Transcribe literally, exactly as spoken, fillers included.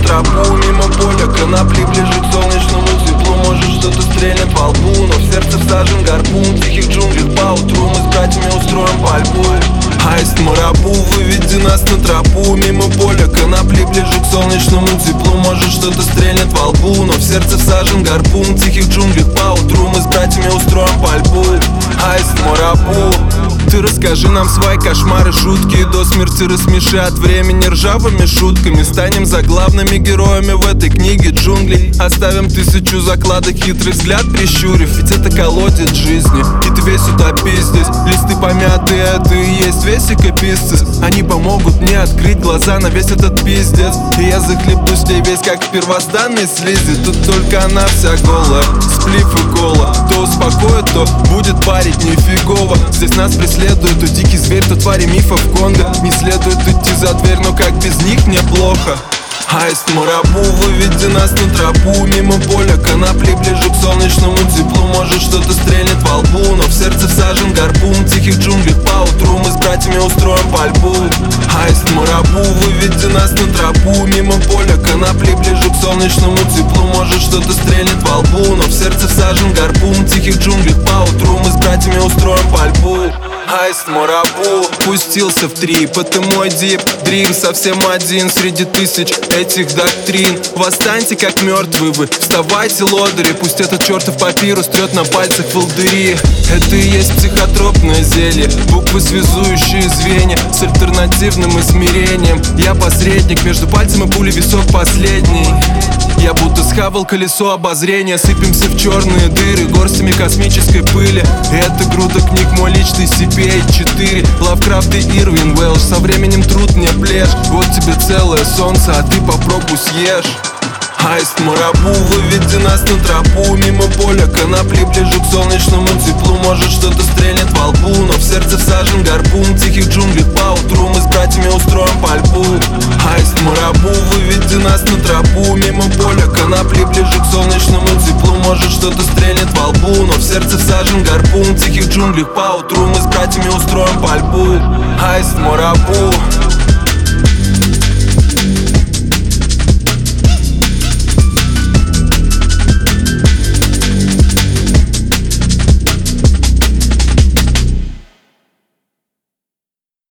тропу мимо поля конопли, ближе к солнечному теплу. Может, что-то стрельнет во лбу, но в сердце всажен гарпун. В тихих джунглях поутру мы с братьями устроим пальбу. Аист Марабу, выведи нас на тропу мимо поля конопли, ближе к солнечному теплу. Может, что-то стрельнет во лбу, но в сердце всажен гарпун. В тихих джунглях поутру мы с братьями устроим пальбу. Аист Марабу, ты расскажи нам свои кошмары, шутки и до смерти рассмеши от времени ржавыми шутками. Станем заглавными героями в этой книге джунглей. Оставим тысячу закладок, хитрый взгляд прищурив, ведь это колодец жизни, и ты весь утопи здесь. Листы помятые, это и есть весь экописцис. Они помогут мне открыть глаза на весь этот пиздец. И я захлебнусь в ней весь, как в первозданной слизи. Тут только она вся голая, сплив и кола. То успокоит, то будет парить нифигово. Здесь нас преследует то дикий зверь, то твари мифов Конго. Не следует идти за дверь, но как без них мне плохо. Аист Марабу, выведи нас на тропу мимо поля конопли, ближе к солнечному теплу. Может, что-то стрельнет во лбу, но в сердце всажен гарпун. В тихих джунглях поутру мы с братьями устроим пальбу. Аист Марабу, выведи нас на тропу мимо поля конопли, ближе к солнечному теплу. Может, что-то стрельнет во лбу, но в сердце всажен гарпун. В тихих джунглях поутру мы с братьями устроим пальбу. Аист Марабу пустился в трип, это мой дип дрим, совсем один среди тысяч этих доктрин. Восстаньте, как мертвые вы, вставайте, лодыри. Пусть этот чертов папирус трет на пальцах волдыри. Это и есть психотропное зелье, буквы, связующие звенья с альтернативным измерением. Я посредник между пальцем и пулей, висок последний. Я будто схавал колесо обозрения. Сыпемся в черные дыры горстями космической пыли. Это груда книг, мой личный си пи эй четыре. Лавкрафт и Ирвин Уэлш, со временем труд не плешь. Вот тебе целое солнце, а ты попробуй съешь. Аист Марабу, выведи нас на тропу мимо поля конопли, ближе к солнечному теплу. Может, что-то стрельнет во лбу, но в сердце всажен гарпун. В тихих джунглях поутру мы с братьями устроим пальбу. Аист Марабу, выведи нас на тропу мимо поля конопли, ближе к солнечному теплу. Может, что-то стрельнет во лбу, но в сердце всажен гарпун. В тихих джунглях поутру мы с братьями устроим пальбу. Аист Марабу.